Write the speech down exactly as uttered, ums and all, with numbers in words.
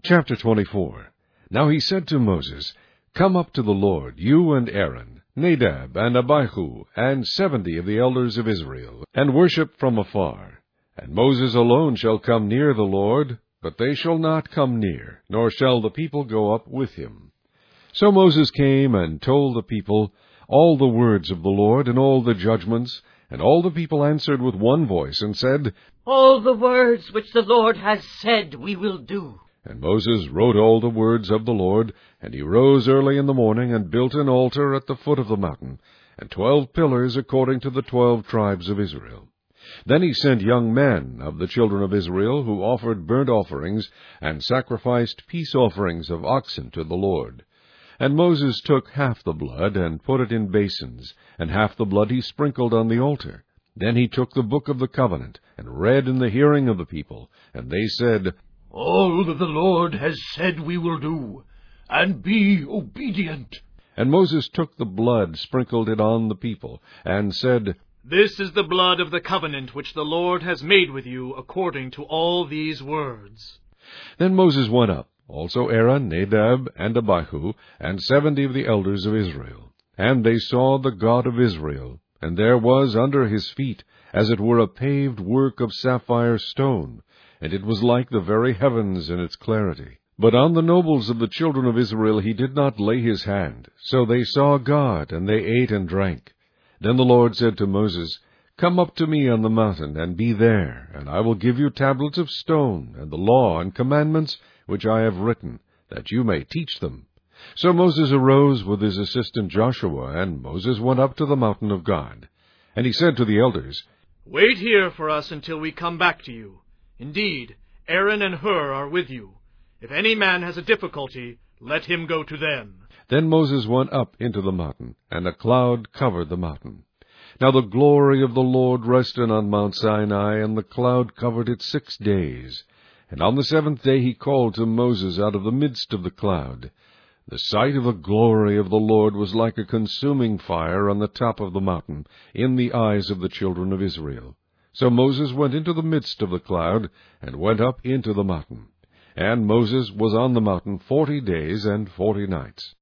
Chapter twenty-four. Now he said to Moses, Come up to the Lord, you and Aaron, Nadab and Abihu, and seventy of the elders of Israel, and worship from afar. And Moses alone shall come near the Lord, but they shall not come near, nor shall the people go up with him. So Moses came and told the people all the words of the Lord, and all the judgments. And all the people answered with one voice, and said, All the words which the Lord has said we will do. And Moses wrote all the words of the Lord, and he rose early in the morning, and built an altar at the foot of the mountain, and twelve pillars according to the twelve tribes of Israel. Then he sent young men of the children of Israel, who offered burnt offerings, and sacrificed peace offerings of oxen to the Lord. And Moses took half the blood, and put it in basins, and half the blood he sprinkled on the altar. Then he took the book of the covenant, and read in the hearing of the people. And they said, All that the Lord has said we will do, and be obedient. And Moses took the blood, sprinkled it on the people, and said, This is the blood of the covenant which the Lord has made with you according to all these words. Then Moses went up, also Aaron, Nadab, and Abihu, and seventy of the elders of Israel. And they saw the God of Israel, and there was under his feet, as it were a paved work of sapphire stone, and it was like the very heavens in its clarity. But on the nobles of the children of Israel he did not lay his hand. So they saw God, and they ate and drank. Then the Lord said to Moses, Come up to me on the mountain, and be there, and I will give you tablets of stone, and the law and commandments which I have written, that you may teach them. So Moses arose with his assistant Joshua, and Moses went up to the mountain of God. And he said to the elders, Wait here for us until we come back to you. Indeed, Aaron and Hur are with you. If any man has a difficulty, let him go to them. Then Moses went up into the mountain, and a cloud covered the mountain. Now the glory of the Lord rested on Mount Sinai, and the cloud covered it six days. And on the seventh day he called to Moses out of the midst of the cloud. The sight of the glory of the Lord was like a consuming fire on the top of the mountain, in the eyes of the children of Israel. So Moses went into the midst of the cloud, and went up into the mountain. And Moses was on the mountain forty days and forty nights.